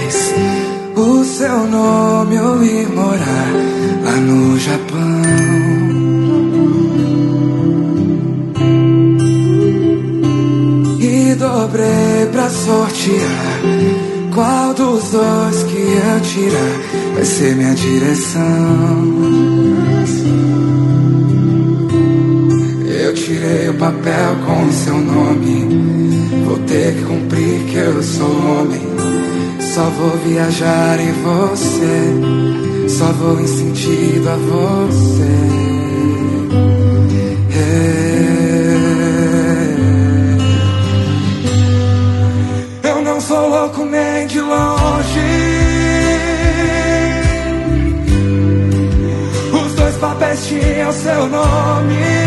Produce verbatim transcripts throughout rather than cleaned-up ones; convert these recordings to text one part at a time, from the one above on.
papéis. O seu nome eu ir morar lá no Japão. E dobrei pra sortear qual dos dois que eu tirar vai ser minha direção. Eu tirei o papel com seu nome. Vou ter que cumprir que eu sou homem. Só vou viajar em você. Só vou em sentido a você. É. Eu não sou louco nem de longe. Os dois papéis tinham seu nome.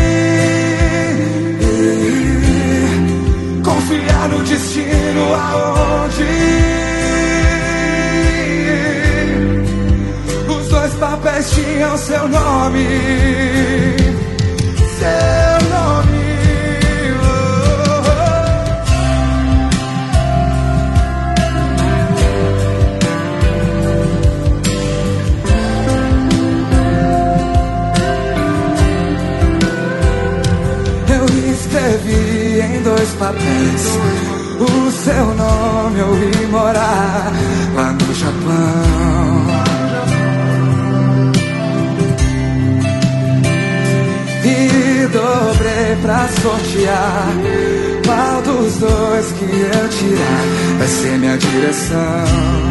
Confiar no destino aonde os dois papéis tinham seu nome. Seu nome. Eu escrevi em dois papéis o seu nome, eu vim morar lá no Japão. E dobrei pra sortear qual dos dois que eu tirar vai ser minha direção.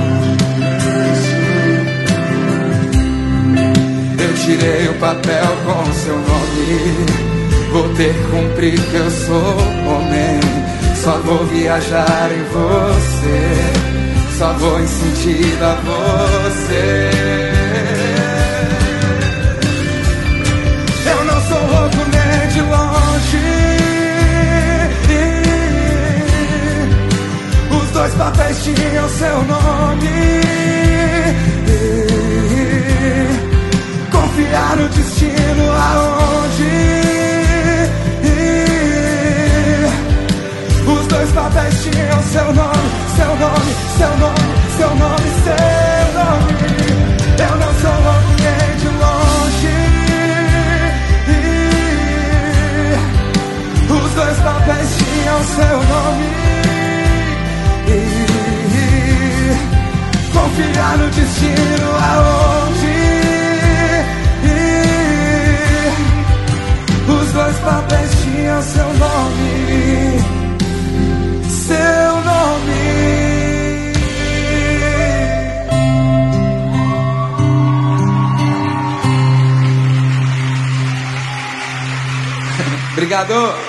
Eu tirei o papel com seu nome. Vou ter que cumprir que eu sou homem. Só vou viajar em você. Só vou em sentido a você. Eu não sou louco nem de longe. Os dois papéis tinham seu nome. Confiar no destino aonde os dois papéis tinham seu nome, seu nome, seu nome, seu nome, seu nome. Eu não sou louco nem de longe. Os dois papéis tinham seu nome. Confiar no destino aonde os dois papéis tinham seu nome. Seu nome. Obrigado.